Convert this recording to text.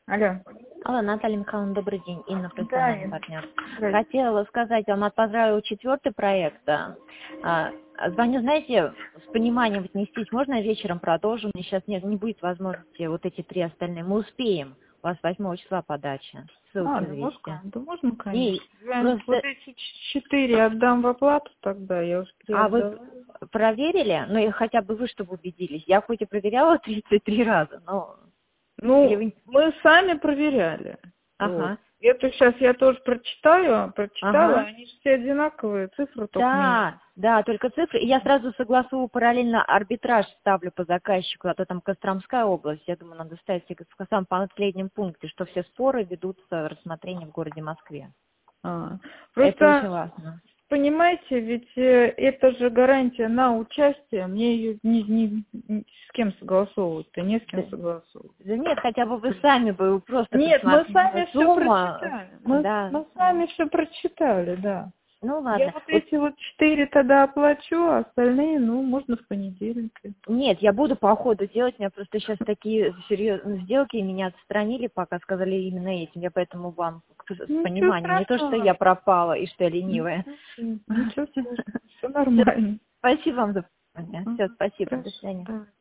Алло. Алло, Наталья Михайловна, добрый день. Инна, Да, профессиональный Инна. партнер. Здравствуйте. Хотела сказать вам, поздравила 4-й проект. Звоню, знаете, с пониманием отнестись. Можно я вечером продолжу? Мне сейчас не будет возможности вот эти 3 остальные. Мы успеем. У вас 8 числа подача. Ссылки завести. Да можно, И конечно. Я вот просто... эти 4 отдам в оплату тогда, я уже 3 А вы отдала. проверили? Ну, и хотя бы вы, чтобы убедились. Я хоть и проверяла 33 раза, но... Или Ну, вы... мы сами проверяли. Вот. Ага. Это сейчас я тоже прочитала, Ага. они же все одинаковые, цифры только меняются. Да, только цифры. И я сразу согласую параллельно арбитраж ставлю по заказчику, а то там Костромская область. Я думаю, надо ставить в самом последнем пункте, что все споры ведутся рассмотрение в городе Москве. Это очень Просто, важно. понимаете, ведь это же гарантия на участие, мне ее ни с кем согласовывать-то, не с кем Да, согласовывать. да нет, хотя бы вы сами бы просто Нет, мы посмотрели сами все сумма. прочитали. Да. Мы сами все прочитали, да. Ну Я ладно. вот Вот эти вот 4 тогда оплачу, а остальные, можно в понедельник. нет, я буду по ходу делать, у меня просто сейчас такие серьезные сделки, и меня отстранили, пока сказали именно этим. Я поэтому вам с Ничего пониманием, не то, что я страшного. пропала и что я ленивая. Ничего страшного. Все Всё, нормально. спасибо вам за внимание. Все, спасибо, до Хорошо, свидания. да.